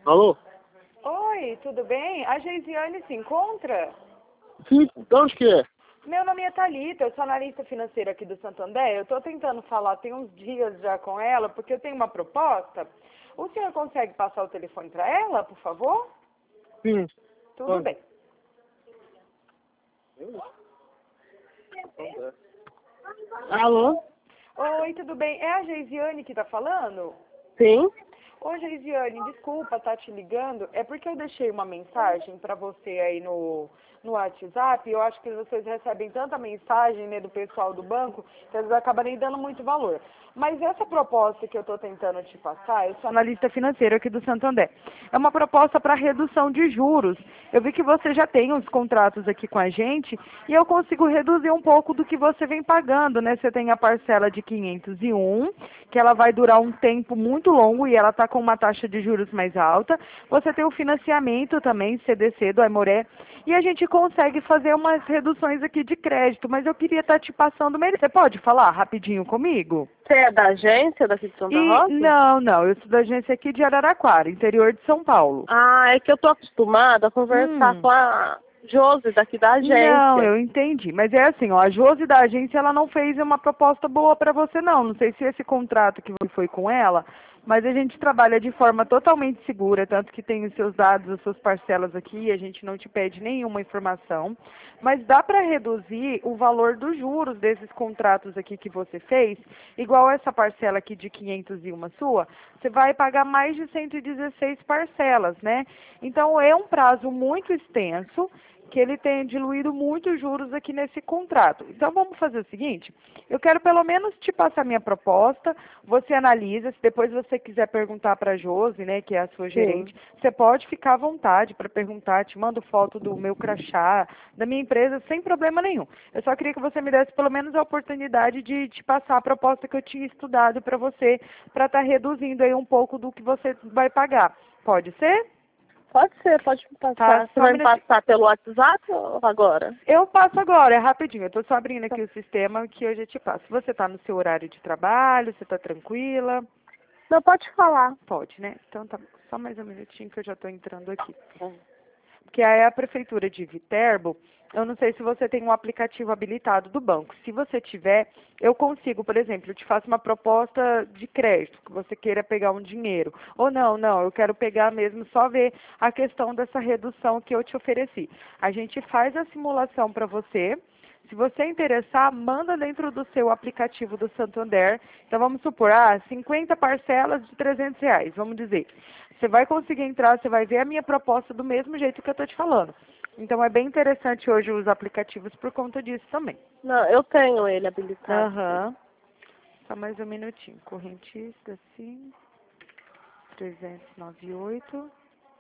Alô? Oi, tudo bem? A Geisiane se encontra? Sim, de onde que é? Meu nome é Thalita, eu sou analista financeira aqui do Santander. Eu estou tentando falar tem uns dias já com ela, porque eu tenho uma proposta. O senhor consegue passar o telefone para ela, por favor? Sim. Tudo Onde? bem. Alô? Oi, tudo bem? É a Geisiane que está falando? Sim? Ô, Geisiane, desculpa estar te ligando. É porque eu deixei uma mensagem para você aí no WhatsApp. Eu acho que vocês recebem tanta mensagem, né, do pessoal do banco que eles acabam nem dando muito valor. Mas essa proposta que eu estou tentando te passar, eu sou analista financeira aqui do Santander. É uma proposta para redução de juros. Eu vi que você já tem uns contratos aqui com a gente e eu consigo reduzir um pouco do que você vem pagando, né? Você tem a parcela de 501, que ela vai durar um tempo muito longo e ela está com uma taxa de juros mais alta. Você tem o financiamento também, CDC do Aimoré, e a gente consegue fazer umas reduções aqui de crédito, mas eu queria estar te passando melhor. Você pode falar rapidinho comigo? Você é da agência daqui de Santa Rosa? Não, eu sou da agência aqui de Araraquara, interior de São Paulo. Ah, é que eu tô acostumada a conversar com a Josi daqui da agência. Não, eu entendi. Mas é assim, ó, a Josi da agência, ela não fez uma proposta boa para você, não. Não sei se esse contrato que foi com ela, mas a gente trabalha de forma totalmente segura, tanto que tem os seus dados, as suas parcelas aqui, a gente não te pede nenhuma informação. Mas dá para reduzir o valor dos juros desses contratos aqui que você fez, igual essa parcela aqui de 501 sua, você vai pagar mais de 116 parcelas, né? Então é um prazo muito extenso, que ele tenha diluído muito os juros aqui nesse contrato. Então vamos fazer o seguinte, eu quero pelo menos te passar minha proposta, você analisa, se depois você quiser perguntar para a Josi, né, que é a sua gerente, você pode ficar à vontade para perguntar, te mando foto do meu crachá, da minha empresa, sem problema nenhum. Eu só queria que você me desse pelo menos a oportunidade de te passar a proposta que eu tinha estudado para você, para estar reduzindo aí um pouco do que você vai pagar. Pode ser? Pode ser, pode me passar. Tá, Você só vai um me minutinho. passar pelo WhatsApp ou agora? Eu passo agora, é rapidinho. Eu estou só abrindo aqui o sistema que hoje eu te passo. Você está no seu horário de trabalho? Você está tranquila? Não, pode falar. Pode, né? Então tá bom. Só mais um minutinho que eu já estou entrando aqui. Porque aí a prefeitura de Viterbo, eu não sei se você tem um aplicativo habilitado do banco. Se você tiver, eu consigo, por exemplo, eu te faço uma proposta de crédito, que você queira pegar um dinheiro. Ou não, eu quero pegar mesmo, só ver a questão dessa redução que eu te ofereci. A gente faz a simulação para você. Se você interessar, manda dentro do seu aplicativo do Santander. Então, vamos supor, 50 parcelas de R$ 300, vamos dizer. Você vai conseguir entrar, você vai ver a minha proposta do mesmo jeito que eu estou te falando. Então, é bem interessante hoje os aplicativos por conta disso também. Não, eu tenho ele habilitado. Aham. Só mais um minutinho. Correntista, sim. 398.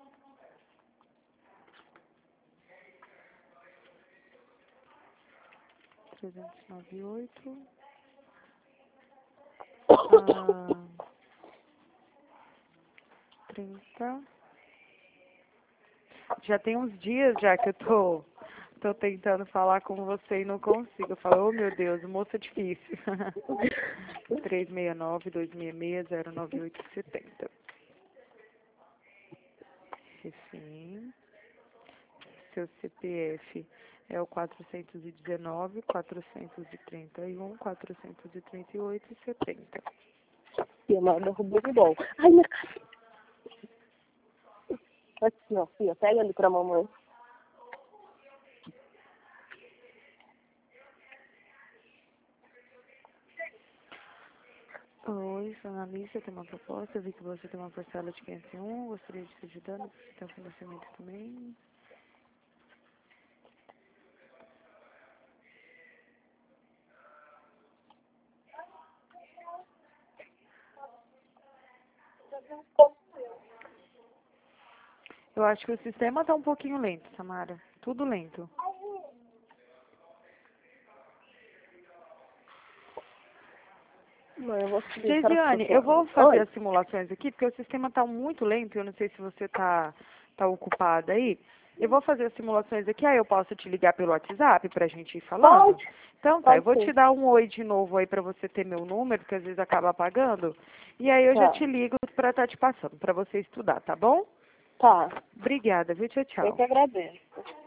398. 30. Já tem uns dias já que eu tô tentando falar com você e não consigo. Eu falo, oh meu Deus, o moço é difícil. 369-266-09870. Sim. Seu CPF é o 419-431-438-70. Fia, mas derrubou o bom. Ai, minha cara. Aqui, ó, filha, pega ali pra mamãe. Oi, sou analista, tem uma proposta. Eu vi que você tem uma parcela de 501. Gostaria de te ajudando. Você tem um financiamento também. Eu acho que o sistema está um pouquinho lento, Samara. Tudo lento. Mãe, eu vou seguir. Geisiane, eu vou fazer as simulações aqui, porque o sistema está muito lento. Eu não sei se você tá ocupada aí. Eu vou fazer as simulações aqui, aí eu posso te ligar pelo WhatsApp pra gente ir falando? Pode. Então tá, eu vou Pode te sim. dar um oi de novo aí pra você ter meu número, que às vezes acaba apagando. E aí eu já Tá. te ligo pra estar te passando, pra você estudar, tá bom? Tá. Obrigada, viu? Tchau, Eu tchau. que agradeço.